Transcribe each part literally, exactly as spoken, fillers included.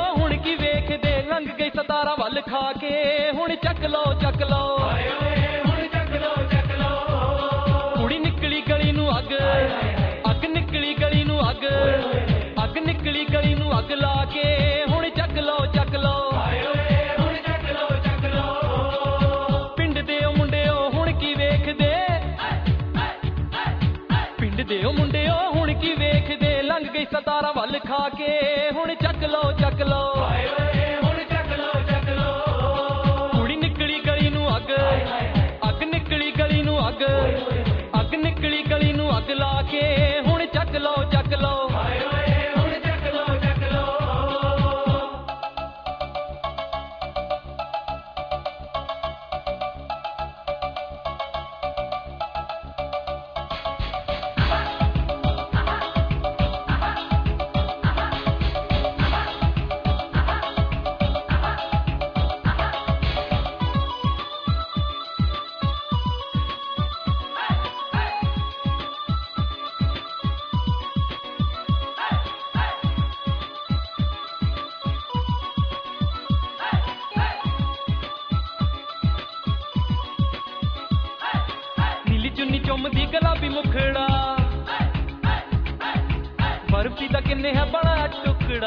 हुण की वेखदे लंघ गई सतारा वल खा के हुण चक लो चक लो कुड़ी निकली गली नूं अग अग निकली गली नूं अग अग निकली गली नूं अग ला के हुण चक लो चक लो पिंड दे मुंडिओ हुण की वेखदे पिंड दे मुंडिओ हुण की वेखदे लंघ गई सतारा वल खा के हुण चक लो चक लो कुड़ी निकली गली नूं अग अग निकली गली नूं अग अग निकली गली नूं अग ला के हुण चक लो चक लो चुन्नी चुमदी गुलाबी मुखड़ा बर्फी दा किन्ने है बड़ा टुकड़ा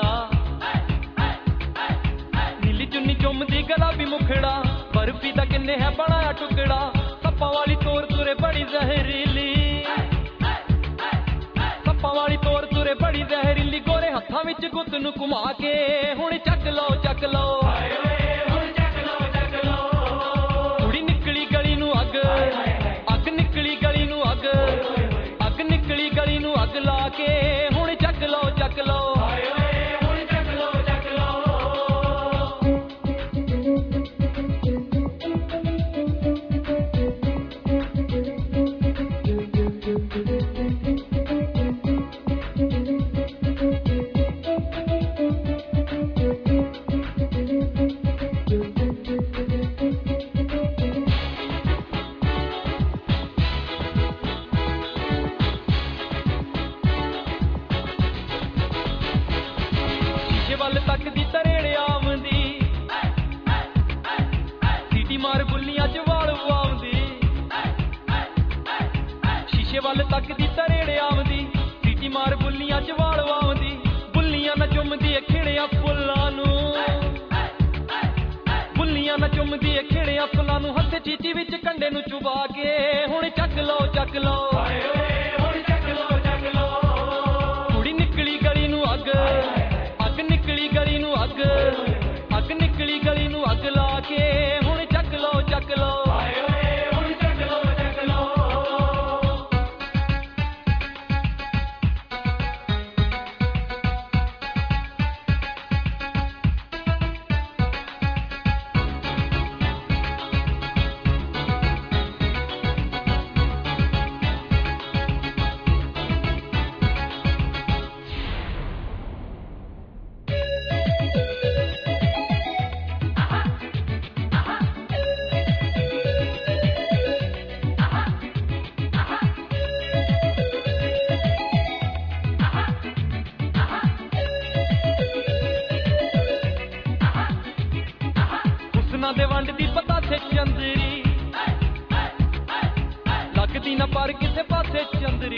नीली चुन्नी चुमदी गुलाबी मुखड़ा बर्फी दा किन्ने है बड़ा टुकड़ा सप्पा वाली तोर तुरे बड़ी जहरीली सप्पा वाली तोर तुरे बड़ी जहरीली गोरे हत्थां विच गुत्त नूं घुमा के हुण चक लो चक लो कुड़ी निकली गली नूं अग अग निकली गली नूं अग अग निकली गली नूं अग ला के हुण चक लो चक लो वल तक दी तरेड़ आवंदी सीटी मार बुल्लियां च वाल वावंदी शीशे वल तक दी तरेड़ आवंदी सीटी मार बुल्लियां च वाल वावंदी बुल्लियां ना चुमदी खिड़ियां फुल्लां नूं बुल्लियां ना चुमदी खिड़ियां फुल्लां नूं हत्थ चीची विच कंडे नूं चुबा के हुण चक लो चक लो कुड़ी निकली गली नूं अग अग निकली गली नूं अग अग निकली गली नूं अग ला के हुण चक लो चक लो दे वंड दी पता थे चंदरी लगदी ना पर किसे पासे चंदरी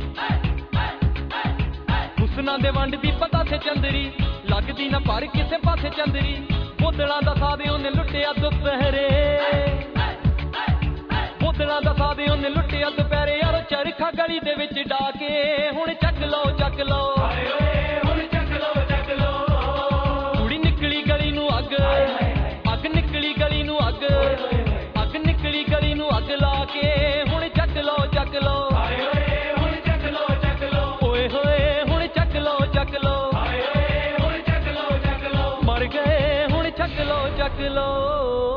हुसना दे वंड दी पता थे चंदरी लगदी ना पर किसे पासे चंदरी बोतलां दा सादे ओने लुटिया दुपहरे बोतलां दा सादे ओने लुटिया दुपहरे यारो चरखा गली दे विच डाके हुण चक लो चक लो कुड़ी निकली गली नूं अग अग निकली गली नूं अग अग निकली गली नूं अग ला के हुण चक लो चक लो ओए होए हुण चक लो चक लो मर गए हुण चक लो चक लो।